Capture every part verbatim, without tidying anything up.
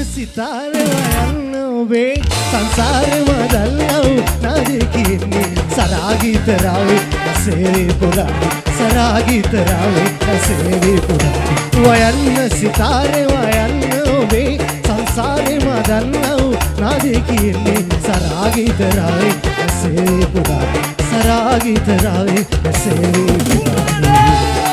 සිතාරේ යන්න ඔබේ සංසාරේ මදල්ලව නාදේ කියන්නේ සරාගීතරාවේ සේරේ පුරාවේ සරාගීතරාවේ සේරේ පුරාවේ වයන්න සිතාරේ වයන්න ඔබේ සංසාරේ මදල්ලව නාදේ කියන්නේ සරාගීතරාවේ සේරේ පුරාවේ සරාගීතරාවේ සේරේ පුරාවේ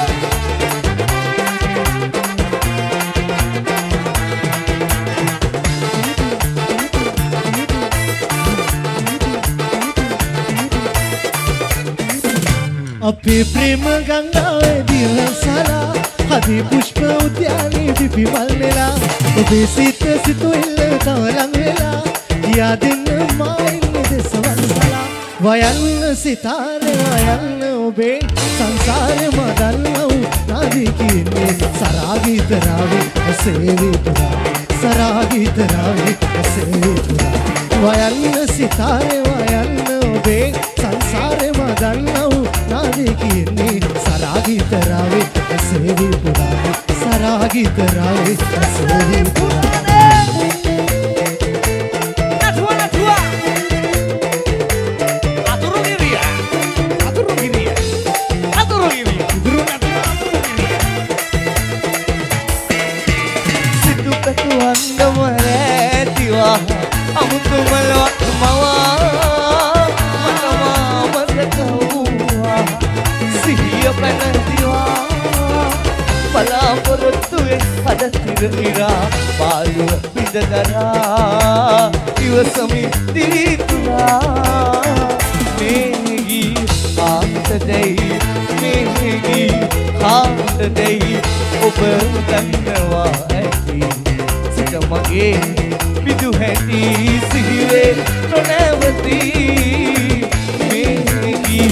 අපේ ප්‍රේම ගංගාවේ දිවසලා හදි පුෂ්ප උද්‍යානයේ දිපි මල්නෙලා ඔබේ සිත සිතුවිල්ල තවලං වෙලා ගියා දෙන්න මා ඉන්නේ දෙසවල්සලා වයන්න සිතාරේ වයන්න ඔබේ සංසාරේ මදල්ලව නාදී කියන්නේ සරාගීතරාවේ සේවි පුරාවේ සරාගීතරාවේ සේවි පුරාවේ වයන්න සිතාරේ වයන්න ඔබේ සංසාරේ මදල්ලව නාදී කියන්නේ සරාගීතරාවේ සේවි පුරාවේ සරාගීතරාවේ සේවි පුරාවේ අමුතුමලවත් මවා මනමා මතකවුවා සිහිය පැනදිවා බලාපොරොත්තුවේ හදතිර ඉරා පාළුව පිටදරා ඉවසමි දිවිතුරා මේගී ආතදැයි මේගී ආතදැයි ඔබ දන්නවා ඇති සිත මගේ විදු හැටි සිහිවේ නොනැවති මේගී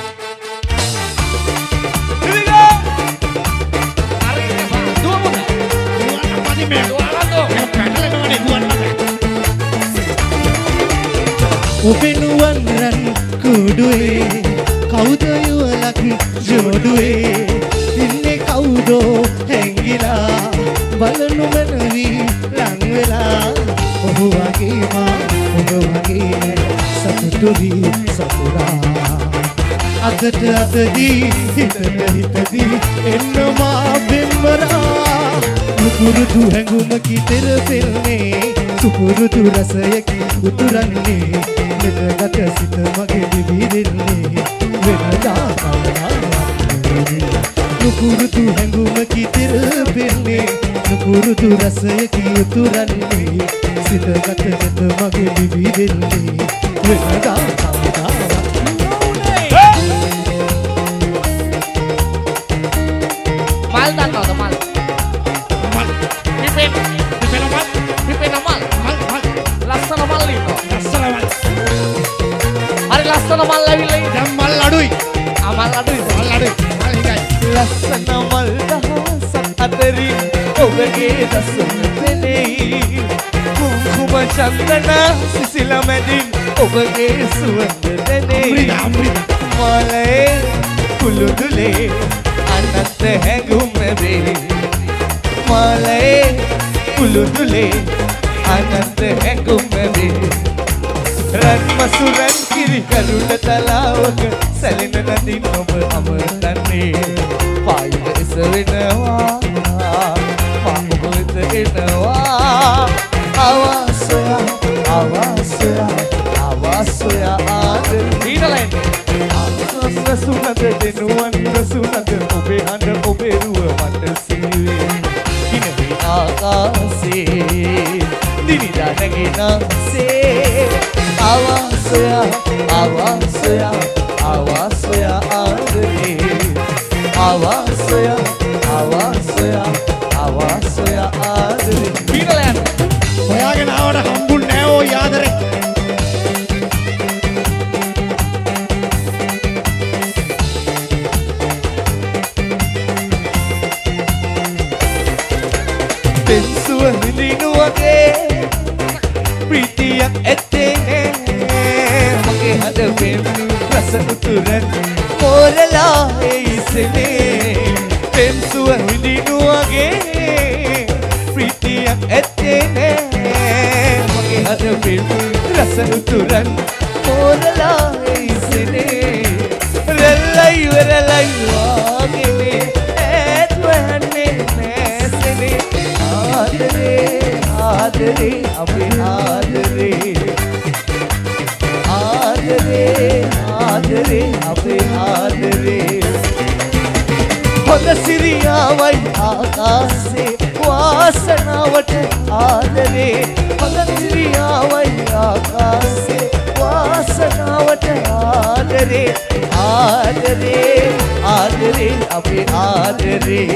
ඔබෙනුවන් රන් කුඩුවේ කවුද යුවලක් ජෝඩුවේ ඉන්නේ කවුදෝ හැංගිලා බලනු මනවී ලං වෙලා ඔබ වගේ මා ඔබ වගේ සතුටුදී සතුරා අතට අතදී හිතට හිතදී එන්න මා බෙම්මරා නුපුරුදු හැඟුමකි තෙරපෙන්නේ සුපුරුදු රසයකි උතුරන්නේ මෙතගත සිත මගේ දිවිදෙන්නේ වෙනදා කවදාවත් නුපුරුදු හැඟුමකි තෙරපෙන්නේ නුපුරුදු රසයකි උතුරන්නේ සිතගත සිත මගේ දිවිදෙන්නේ වෙනදා කවදාවත් mal dannawද mal mal පිපෙන පිපෙන mal පිපෙන mal mal mal ලස්සන mal ඉන්නවා ලස්සන mal හරි ලස්සන mal ඇවිල්ලා ඉන්නේ දැන් mal අඩුයි ආ mal අඩුයි mal අඩුයි mal එකයි ලස්සන mal දහසක් අතරින් ඔබගේ දසුන දෙලෙයි කුංකුම චන්දන සිසිල මැදින් ඔබගේ සුවඳ දෙලෙයි අමෘත මලේ කුළුදුලේ අනන්ත හැඟුම් වේ මලේ කුළුදුලේ අනන්ත හැඟුම් වේ රන් මසුරන් කිරි කරුණ තලාවක සැලෙන නදින් ඔබ අමතන්නේ පායුව එස වෙනවා මා ඔබ වෙත එනවා ආවාසය ආවාසය ආවාසය ආදර ඊළඟට රසුනද දෙනුවන් රසුනද ඔබේ හඬ ඔබේ රුව මට සීවේ කිනවේ ආකාසේ දිනිදා නැගෙනසේ ආවාසය ආවාසය ආවාසය ආදරේ ආවාසය ආවාසය ආවාසය ආදරේ ඊළඟට හොයාගෙන ආවට හම්බුන්නේ නැහැ ඕ යාදරේ පෙන්සුව හිඳිනු වගේ ප්‍රීතියක් ඇත්තේ මගේ හද පෙම් රස උතුරන් මෝරලා ඉසනේ පෙන්සුව හිඳිනු වගේ ප්‍රීතියක් ඇත්තේ පින් රස උතුරන් මෝරලා ඉසිනේ රෙල්ලයි වෙරළයි වාගේ ඈත් වන්නේ නැසනේ ආදරේ ආදරේ අපේ ආදරේ ආදරේ ආදරේ අපේ ආදරේ හොඳ සිරියාවයි ආකාසේ වාසනාවට ආදරේ හොඳ සිරියාවයි ආකාසේ වාසනාවට ආදරේ ආදරේ ආදරේ අපේ ආදරේ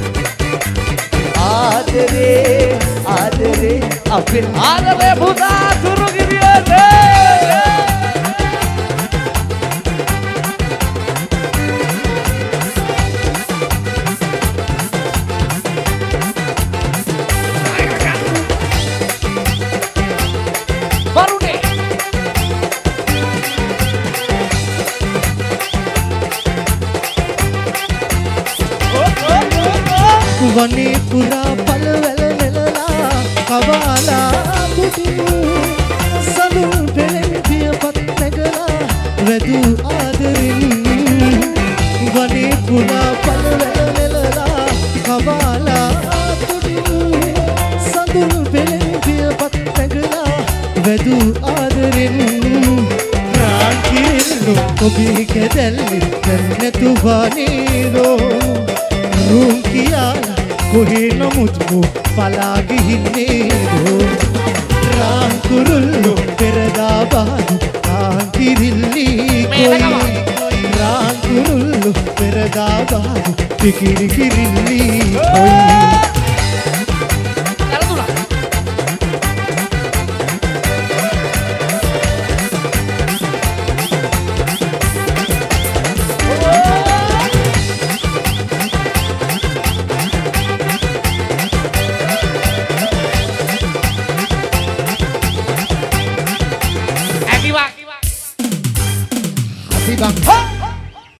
ආදරේ ආදරේ අපේ ආදරේ පුතා තුරුගිරියනේ වනේ පුරා පළවැල නෙලලා කවාලා පුටිනු සඳුන් පෙළෙන් පියපත් නැගලා වැදූ ආදරින් වනේ පුරා පළවැල නෙලලා කවාලා පුටිනු සඳුන් පෙළෙන් පියපත් නැගලා වැදූ ආදරින් රාන්කිරිල්ලු ඔබේ කැදැල්ලි නැතු වනේරෝ රුම් කියලා කොහේ නමුත් මු පලා ගිහින්නේ රාම් කුරුල්ලෝ පෙරදා බාදු කාන්තිරිල්ලි කොයි රාම් කුරුල්ලෝ පෙරදා බාදු පිකිරි කිරිල්ලි කොයි